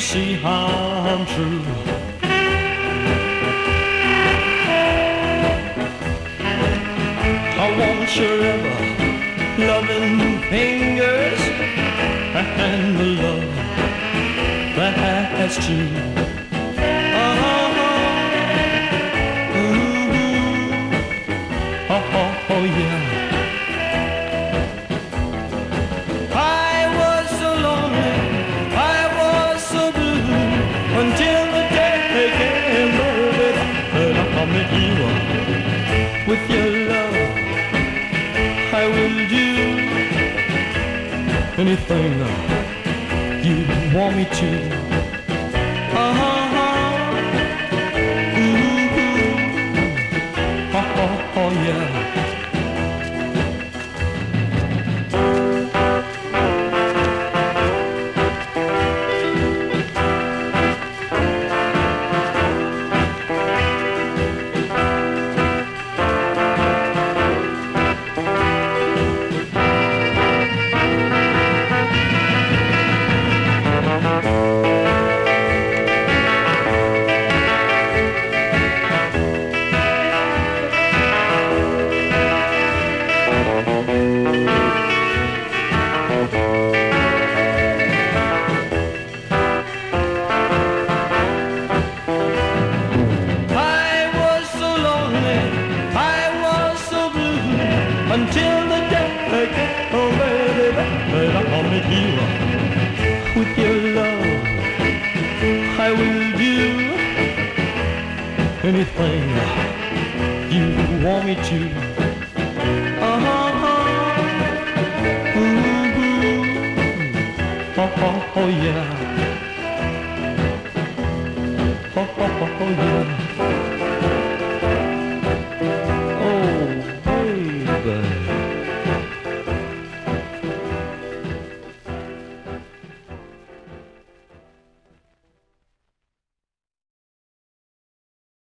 see I'm true. I want your ever loving fingers and the love that's true. Oh yeah. I was so lonely, I was so blue, until the day came that I met you. With your love, I will do anything you want me to. Oh yeah. Until the day came, oh baby, that I met you. With your love, I will do anything you want me to. Oh yeah. Oh yeah.